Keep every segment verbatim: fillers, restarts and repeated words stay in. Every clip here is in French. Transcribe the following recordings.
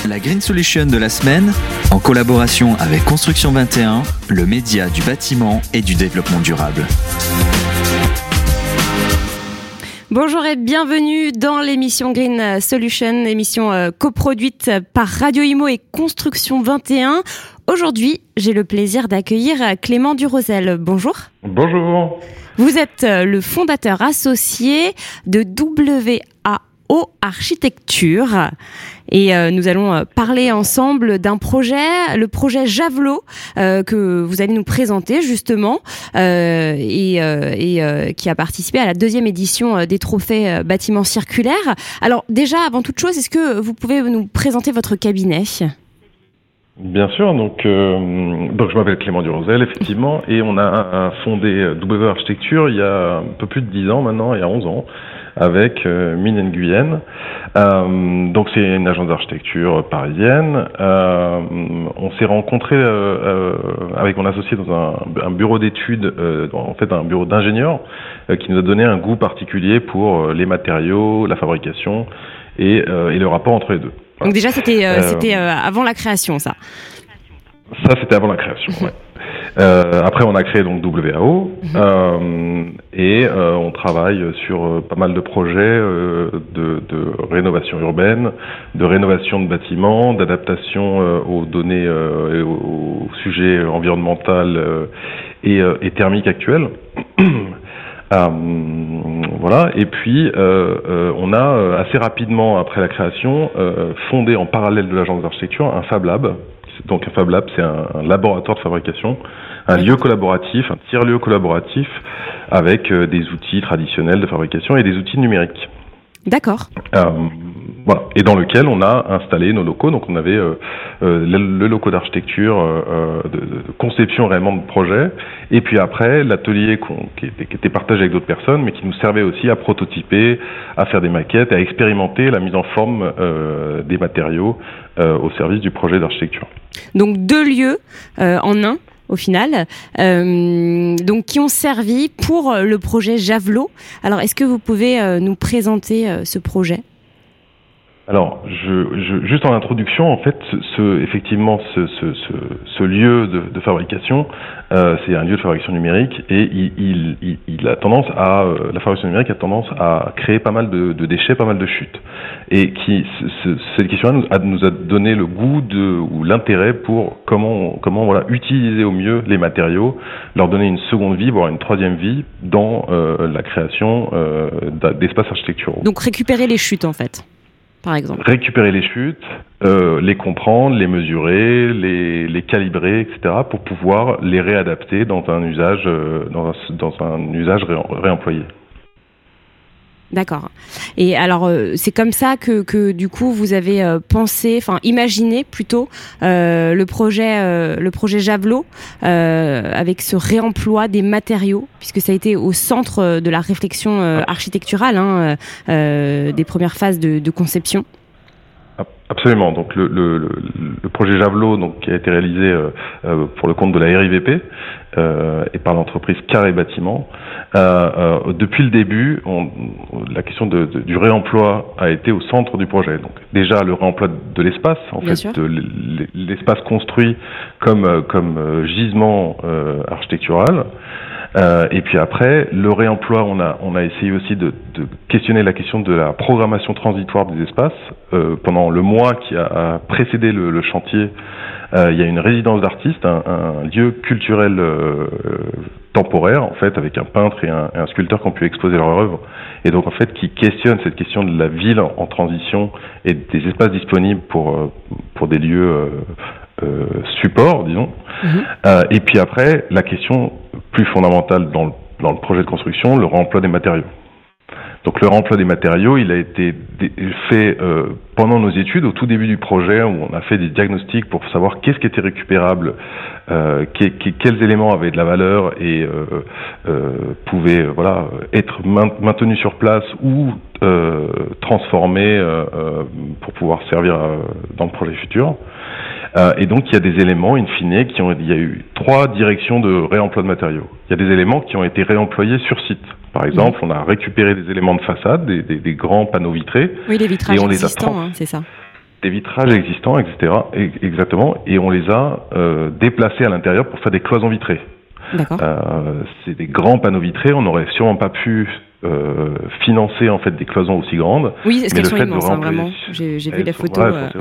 La Green Solution de la semaine, en collaboration avec Construction vingt et un, le média du bâtiment et du développement durable. Bonjour et bienvenue dans l'émission Green Solution, émission euh, coproduite par Radio Imo et Construction vingt et un. Aujourd'hui, j'ai le plaisir d'accueillir Clément Durosel. Bonjour. Bonjour. Vous êtes le fondateur associé de W A O Architecture et euh, nous allons parler ensemble d'un projet, le projet Javelot, euh, que vous allez nous présenter justement euh, et, euh, et euh, qui a participé à la deuxième édition des trophées euh, bâtiments circulaires. Alors déjà, avant toute chose, est-ce que vous pouvez nous présenter votre cabinet ? Bien sûr, donc, euh, donc je m'appelle Clément Durosel, effectivement, et on a fondé W A O Architecture il y a un peu plus de dix ans maintenant, il y a onze ans, avec euh, Mine Nguyen. Euh, donc c'est une agence d'architecture parisienne. Euh, on s'est rencontrés euh, euh, avec mon associé dans un, un bureau d'études, euh, en fait un bureau d'ingénieurs, euh, qui nous a donné un goût particulier pour euh, les matériaux, la fabrication et, euh, et le rapport entre les deux. Donc déjà, c'était, euh, euh, c'était euh, avant la création, ça. Ça, c'était avant la création, ouais. Euh, après, on a créé donc W A O mmh. euh, et euh, on travaille sur euh, pas mal de projets euh, de, de rénovation urbaine, de rénovation de bâtiments, d'adaptation euh, aux données euh, et aux, aux sujets environnementaux euh, et, euh, et thermiques actuels. Euh, voilà. Et puis, euh, euh, on a euh, assez rapidement après la création euh, fondé en parallèle de l'agence d'architecture un Fab Lab. Donc un Fab Lab, c'est un, un laboratoire de fabrication, un lieu collaboratif, un tiers-lieu collaboratif avec euh, des outils traditionnels de fabrication et des outils numériques. D'accord. Euh, voilà. Et dans lequel on a installé nos locaux. Donc on avait euh, euh, le, le locaux d'architecture, euh, de, de conception réellement de projet. Et puis après, l'atelier qu'on, qui, était, qui était partagé avec d'autres personnes, mais qui nous servait aussi à prototyper, à faire des maquettes, à expérimenter la mise en forme euh, des matériaux euh, au service du projet d'architecture. Donc deux lieux euh, en un. Au final, euh, donc qui ont servi pour le projet Javelot. Alors, est-ce que vous pouvez euh, nous présenter euh, ce projet ? Alors, je, je, juste en introduction, en fait, ce, ce, effectivement, ce, ce, ce, ce lieu de, de fabrication, euh, c'est un lieu de fabrication numérique et il, il, il, il a tendance à, euh, la fabrication numérique a tendance à créer pas mal de, de déchets, pas mal de chutes. Et qui, ce, cette question-là nous a, nous a donné le goût de, ou l'intérêt pour comment, comment voilà, utiliser au mieux les matériaux, leur donner une seconde vie, voire une troisième vie dans euh, la création euh, d'espaces architecturaux. Donc récupérer les chutes, en fait. Par exemple. Récupérer les chutes, euh, les comprendre, les mesurer, les, les calibrer, et cetera, pour pouvoir les réadapter dans un usage, euh, dans, un, dans un usage ré, réemployé. D'accord. Et alors, euh, c'est comme ça que, que du coup, vous avez euh, pensé, enfin, imaginé plutôt euh, le projet, euh, le projet Javelot euh, avec ce réemploi des matériaux, puisque ça a été au centre de la réflexion euh, architecturale, hein, euh, des premières phases de, de conception. Absolument. Donc le, le, le, le projet Javelot, donc qui a été réalisé euh, euh, pour le compte de la R I V P euh, et par l'entreprise Carré Bâtiment. Euh, euh, depuis le début, on, la question de, de, du réemploi a été au centre du projet. Donc déjà le réemploi de l'espace, en Bien fait, sûr. de l'espace construit comme comme gisement euh, architectural. Euh, et puis après, le réemploi, on a on a essayé aussi de, de questionner la question de la programmation transitoire des espaces. Euh, pendant le mois qui a précédé le, le chantier, euh, il y a une résidence d'artistes, un, un lieu culturel euh, temporaire en fait, avec un peintre et un, et un sculpteur qui ont pu exposer leur œuvre. Et donc en fait, qui questionne cette question de la ville en, en transition et des espaces disponibles pour pour des lieux euh, euh, supports, disons. Mmh. Euh, et puis après, la question plus fondamentale dans le, dans le projet de construction, le réemploi des matériaux. Donc le réemploi des matériaux, il a été fait euh, pendant nos études, au tout début du projet, où on a fait des diagnostics pour savoir qu'est-ce qui était récupérable, euh, qu- qu- quels éléments avaient de la valeur et euh, euh, pouvaient euh, voilà, être maintenus sur place ou euh, transformés euh, euh, pour pouvoir servir euh, dans le projet futur. Euh, et donc, il y a des éléments, in fine, qui ont, il y a eu trois directions de réemploi de matériaux. Il y a des éléments qui ont été réemployés sur site. Par exemple, mmh. on a récupéré des éléments de façade, des, des, des grands panneaux vitrés. Oui, les vitrages et on existants, les a trans- hein, c'est ça. des vitrages existants, et cetera. Exactement, et on les a euh, déplacés à l'intérieur pour faire des cloisons vitrées. D'accord. Euh, c'est des grands panneaux vitrés. On n'aurait sûrement pas pu euh, financer en fait des cloisons aussi grandes. Oui, est-ce qu'elles sont immenses, hein, vraiment. J'ai, j'ai vu les photos. Ouais, euh...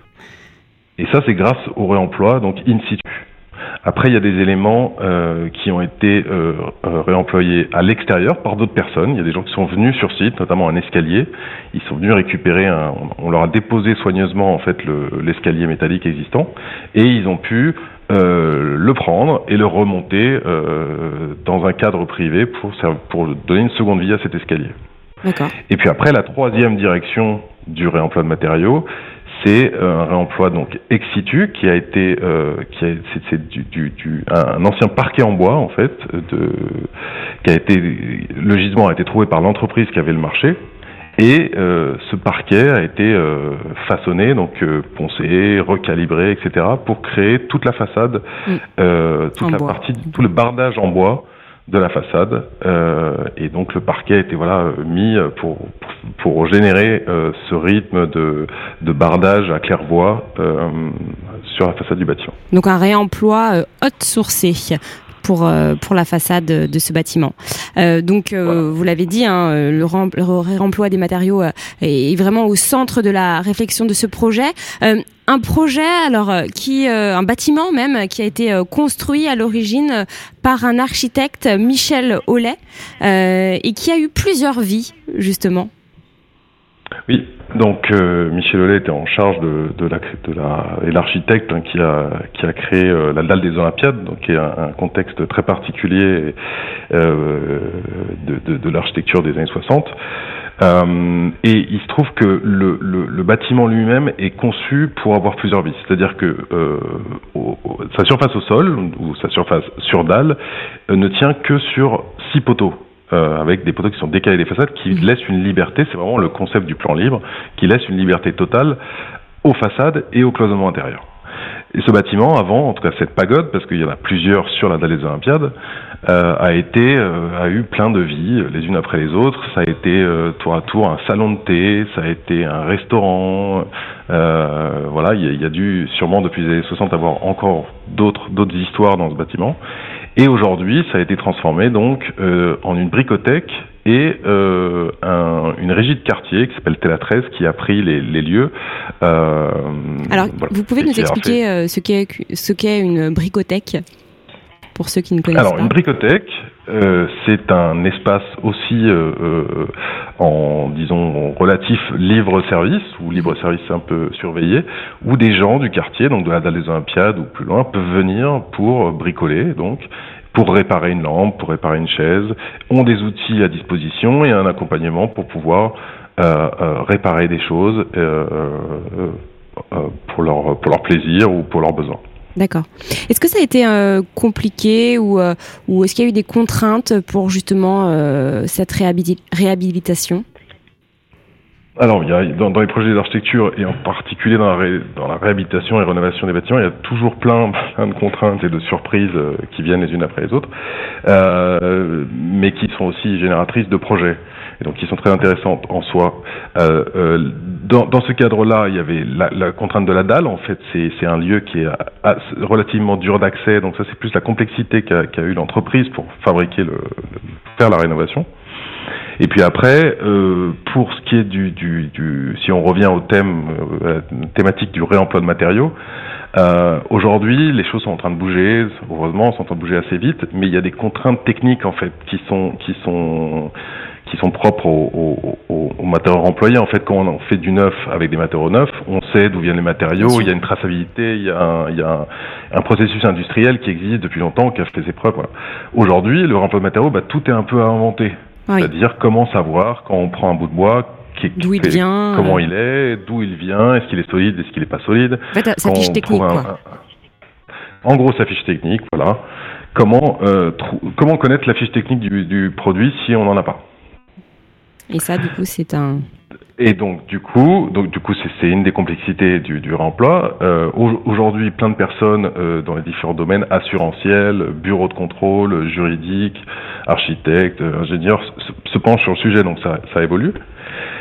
Et ça, c'est grâce au réemploi, donc in situ. Après, il y a des éléments euh, qui ont été euh, réemployés à l'extérieur par d'autres personnes. Il y a des gens qui sont venus sur site, notamment un escalier. Ils sont venus récupérer un... On leur a déposé soigneusement en fait le, l'escalier métallique existant, et ils ont pu euh, le prendre et le remonter euh, dans un cadre privé pour, pour donner une seconde vie à cet escalier. D'accord. Et puis après, la troisième direction du réemploi de matériaux, c'est un réemploi donc ex situ qui a été euh, qui a c'est, c'est du, du, du un ancien parquet en bois en fait de qui a été le gisement a été trouvé par l'entreprise qui avait le marché, et euh, ce parquet a été euh, façonné, donc euh, poncé, recalibré, et cetera pour créer toute la façade, mmh. euh, toute en la bois. partie, tout le bardage en bois de la façade, euh, et donc le parquet a été voilà mis pour pour, pour générer euh, ce rythme de de bardage à claire-voie euh, sur la façade du bâtiment. Donc un réemploi euh, haute sourcé pour euh, pour la façade de ce bâtiment. Euh, donc euh, voilà. Vous l'avez dit, hein, le, rem- le réemploi des matériaux euh, est vraiment au centre de la réflexion de ce projet. Euh, un projet alors qui euh, un bâtiment même qui a été euh, construit à l'origine euh, par un architecte, Michel Hollet, euh, et qui a eu plusieurs vies justement. Oui, donc euh, Michel Hollet était en charge de, de la de la et l'architecte hein, qui a qui a créé euh, la dalle des Olympiades, donc qui est un, un contexte très particulier euh, de, de de l'architecture des années soixante. Euh, et il se trouve que le, le, le bâtiment lui-même est conçu pour avoir plusieurs vies. C'est-à-dire que euh, au, au, sa surface au sol ou sa surface sur dalle euh, ne tient que sur six poteaux. Euh, avec des poteaux qui sont décalés des façades, qui mmh. laissent une liberté, c'est vraiment le concept du plan libre, qui laisse une liberté totale aux façades et au cloisonnement intérieur. Et ce bâtiment, avant, en tout cas cette pagode, parce qu'il y en a plusieurs sur la dalle des Olympiades, euh, a été, euh, a eu plein de vies, les unes après les autres. Ça a été euh, tour à tour un salon de thé, ça a été un restaurant. Euh, voilà, il y, y a dû sûrement depuis les années soixante avoir encore d'autres, d'autres histoires dans ce bâtiment. Et aujourd'hui, ça a été transformé donc euh, en une bricothèque et euh, un, une régie de quartier qui s'appelle Tela treize qui a pris les, les lieux. Euh, Alors, voilà. Vous pouvez et nous expliquer fait... ce qu'est ce qu'est une bricothèque pour ceux qui ne connaissent Alors, pas. Alors, une bricothèque, euh, c'est un espace aussi euh, euh, en, disons, relatif libre-service, ou libre-service un peu surveillé, où des gens du quartier, donc de la dalle des Olympiades ou plus loin, peuvent venir pour bricoler, donc, pour réparer une lampe, pour réparer une chaise, ont des outils à disposition et un accompagnement pour pouvoir euh, euh, réparer des choses euh, euh, pour leur, pour leur plaisir ou pour leurs besoins. D'accord. Est-ce que ça a été euh, compliqué ou, euh, ou est-ce qu'il y a eu des contraintes pour justement euh, cette réhabil- réhabilitation ? Alors, il y a, dans, dans les projets d'architecture et en particulier dans la, ré, dans la réhabilitation et rénovation des bâtiments, il y a toujours plein, plein de contraintes et de surprises euh, qui viennent les unes après les autres, euh, mais qui sont aussi génératrices de projets. Et donc qui sont très intéressantes en soi. Euh, euh, dans, dans ce cadre-là, il y avait la, la contrainte de la dalle. En fait, c'est, c'est un lieu qui est à, relativement dur d'accès. Donc ça, c'est plus la complexité qu'a, qu'a eu l'entreprise pour fabriquer le, faire la rénovation. Et puis après, euh, pour ce qui est du, du, du, si on revient au thème, euh, la thématique du réemploi de matériaux, euh, aujourd'hui, les choses sont en train de bouger. Heureusement, sont en train de bouger assez vite. Mais il y a des contraintes techniques en fait qui sont, qui sont qui sont propres aux, aux, aux matériaux employés. En fait, quand on fait du neuf avec des matériaux neufs, on sait d'où viennent les matériaux, il y a une traçabilité, il y a un, il y a un, un processus industriel qui existe depuis longtemps, qui a fait ses preuves. Voilà. Aujourd'hui, le réemploi de matériaux, bah, tout est un peu à inventer. Oui. C'est-à-dire comment savoir quand on prend un bout de bois, qui, d'où il fait, vient, comment euh... il est, d'où il vient, est-ce qu'il est solide, est-ce qu'il n'est pas solide. En fait, sa fiche technique, un, quoi. Un, en gros, sa fiche technique, voilà. Comment, euh, trou- comment connaître la fiche technique du, du produit si on n'en a pas. Et ça, du coup, c'est un... Et donc, du coup, donc, du coup, c'est, c'est une des complexités du, du réemploi. Euh, aujourd'hui, plein de personnes euh, dans les différents domaines, assurantiels, bureaux de contrôle, juridiques, architectes, ingénieurs, se, se penchent sur le sujet, donc ça, ça évolue.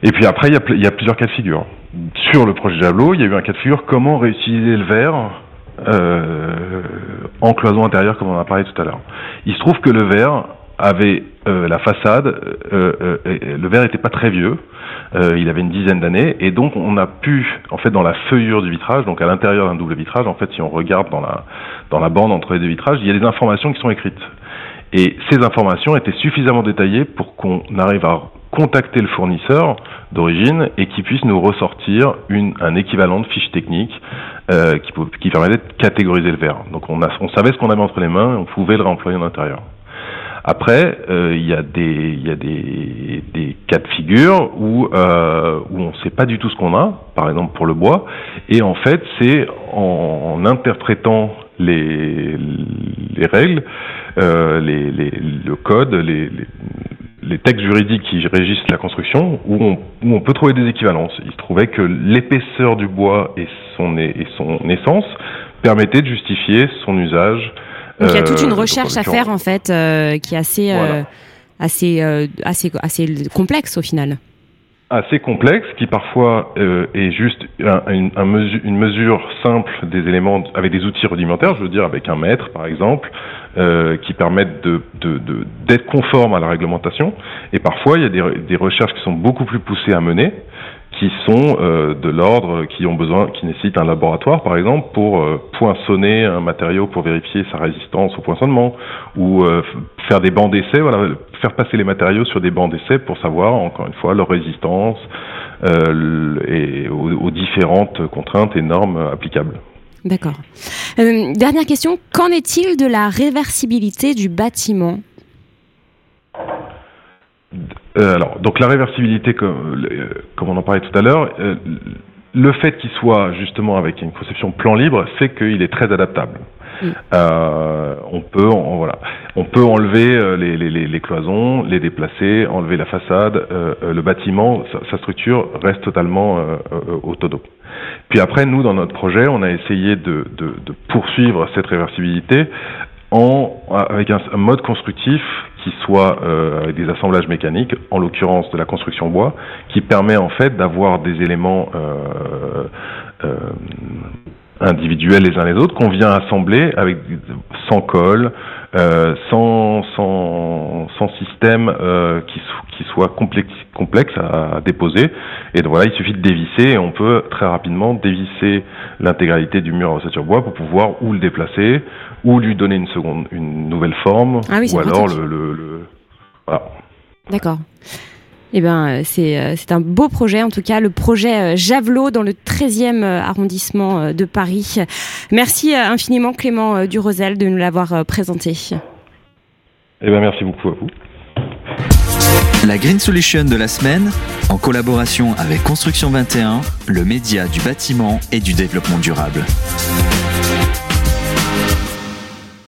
Et puis après, il y a, il y a plusieurs cas de figure. Sur le projet Javelot, il y a eu un cas de figure, comment réutiliser le verre euh, en cloison intérieure, comme on en a parlé tout à l'heure. Il se trouve que le verre avait euh, la façade, euh, euh, le verre n'était pas très vieux, euh, il avait une dizaine d'années, et donc on a pu, en fait, dans la feuillure du vitrage, donc à l'intérieur d'un double vitrage, en fait, si on regarde dans la dans la bande entre les deux vitrages, il y a des informations qui sont écrites. Et ces informations étaient suffisamment détaillées pour qu'on arrive à contacter le fournisseur d'origine et qu'il puisse nous ressortir une, un équivalent de fiche technique euh, qui, qui permettait de catégoriser le verre. Donc on, a, on savait ce qu'on avait entre les mains et on pouvait le réemployer en intérieur. Après, euh, il y a des, il y a des, des cas de figure où, euh, où on ne sait pas du tout ce qu'on a, par exemple pour le bois, et en fait c'est en, en interprétant les, les règles, euh, les, les, le code, les, les les textes juridiques qui régissent la construction, où on, où on peut trouver des équivalences. Il se trouvait que l'épaisseur du bois et son, et son essence permettaient de justifier son usage. Donc il y a toute une recherche à faire en fait, euh, qui est assez, voilà. euh, assez, euh, assez, assez complexe au final. Assez complexe, qui parfois euh, est juste un, une, un mesure, une mesure simple des éléments avec des outils rudimentaires, je veux dire avec un mètre par exemple, euh, qui permettent de, de, de, d'être conformes à la réglementation. Et parfois il y a des, des recherches qui sont beaucoup plus poussées à mener, qui sont euh, de l'ordre, qui ont besoin, qui nécessitent un laboratoire par exemple pour euh, poinçonner un matériau pour vérifier sa résistance au poinçonnement, ou euh, faire des bancs d'essai, voilà, faire passer les matériaux sur des bancs d'essai pour savoir encore une fois leur résistance euh, et aux, aux différentes contraintes et normes applicables. D'accord. Euh, dernière question, qu'en est-il de la réversibilité du bâtiment ? Euh, alors, donc la réversibilité, comme, euh, comme on en parlait tout à l'heure, euh, le fait qu'il soit justement avec une conception plan libre fait qu'il est très adaptable. Mm. Euh, on peut, on, voilà, on peut enlever euh, les, les, les cloisons, les déplacer, enlever la façade. Euh, le bâtiment, sa, sa structure reste totalement euh, euh, autonome. Puis après, nous, dans notre projet, on a essayé de, de, de poursuivre cette réversibilité en avec un, un mode constructif qui soit euh, avec des assemblages mécaniques, en l'occurrence de la construction bois, qui permet en fait d'avoir des éléments euh, euh, individuels les uns les autres qu'on vient assembler avec sans colle, euh, sans sans sans système euh, qui qui soit complexe complexe à, à déposer. Et donc voilà, il suffit de dévisser et on peut très rapidement dévisser l'intégralité du mur à ossature bois pour pouvoir ou le déplacer ou lui donner une seconde, une nouvelle forme, ah oui, ou alors le, le, le voilà. D'accord. Eh ben, c'est, c'est un beau projet, en tout cas, le projet Javelot dans le treizième arrondissement de Paris. Merci infiniment, Clément Durozel, de nous l'avoir présenté. Eh ben, merci beaucoup à vous. La Green Solution de la semaine, en collaboration avec Construction vingt et un, le média du bâtiment et du développement durable.